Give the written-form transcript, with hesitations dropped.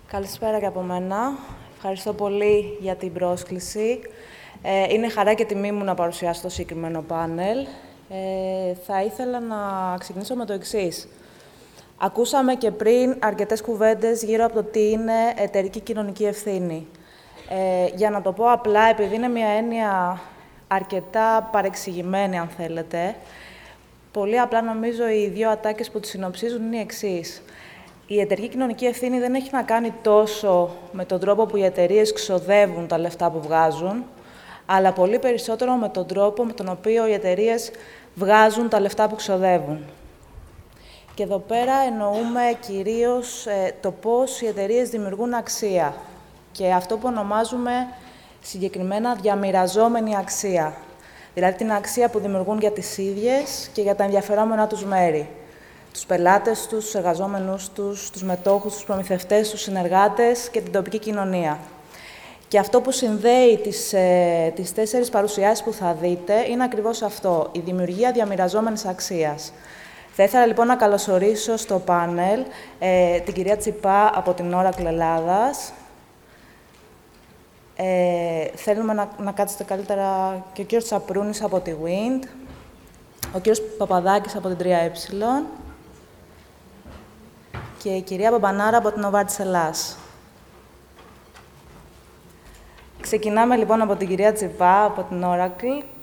Καλησπέρα και από μένα. Ευχαριστώ πολύ για την πρόσκληση. Είναι χαρά και τιμή μου να παρουσιάσω το συγκεκριμένο πάνελ. Θα ήθελα να ξεκινήσω με το εξής. Ακούσαμε και πριν αρκετές κουβέντες γύρω από το τι είναι εταιρική κοινωνική ευθύνη. Για να το πω απλά, επειδή είναι μια έννοια αρκετά παρεξηγημένη, αν θέλετε, πολύ απλά νομίζω οι δύο ατάκες που τη συνοψίζουν είναι οι εξής. Η εταιρική κοινωνική ευθύνη δεν έχει να κάνει τόσο με τον τρόπο που οι εταιρείες ξοδεύουν τα λεφτά που βγάζουν, αλλά πολύ περισσότερο με τον τρόπο με τον οποίο οι εταιρείες βγάζουν τα λεφτά που ξοδεύουν. Και εδώ πέρα εννοούμε κυρίως το πώς οι εταιρείες δημιουργούν αξία και αυτό που ονομάζουμε συγκεκριμένα διαμοιραζόμενη αξία. Δηλαδή την αξία που δημιουργούν για τις ίδιες και για τα ενδιαφερόμενά τους μέρη. Τους πελάτες τους, τους εργαζόμενους τους, τους μετόχους, τους προμηθευτές, τους συνεργάτες και την τοπική κοινωνία. Και αυτό που συνδέει τις τέσσερις παρουσιάσεις που θα δείτε είναι ακριβώς αυτό, η δημιουργία διαμοιραζόμενης αξίας. Θα ήθελα λοιπόν να καλωσορίσω στο πάνελ την κυρία Τσιπά από την Oracle Ελλάδας. Θέλουμε να κάτσετε καλύτερα και ο κύριος Τσαπρούνης από τη Wind, ο κύριος Παπαδάκης από την 3E και η κυρία Μπαμπανάρα από την Novartis Ελλάς. Ξεκινάμε λοιπόν από την κυρία Τσιπά από την Oracle